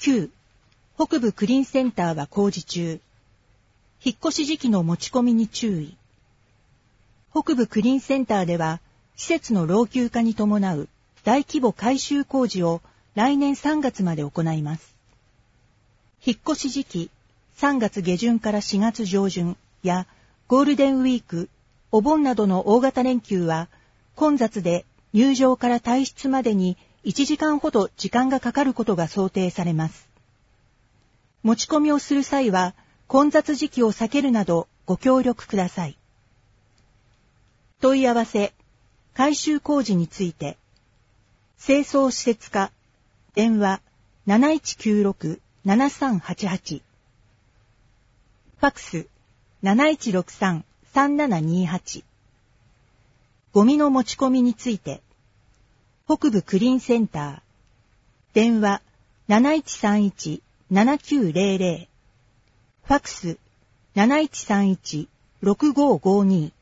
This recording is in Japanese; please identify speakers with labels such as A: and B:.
A: 9、北部クリーンセンターは工事中。引っ越し時期の持ち込みに注意。北部クリーンセンターでは、施設の老朽化に伴う大規模改修工事を来年3月まで行います。引っ越し時期、3月下旬から4月上旬やゴールデンウィーク、お盆などの大型連休は、混雑で入場から退出までに1時間ほど時間がかかることが想定されます。持ち込みをする際は、混雑時期を避けるなどご協力ください。問い合わせ、改修工事について、清掃施設課、電話 7196-7388、ファクス 7163-3728、ゴミの持ち込みについて、北部クリーンセンター、電話 7131-7900、ファクス 7131-6552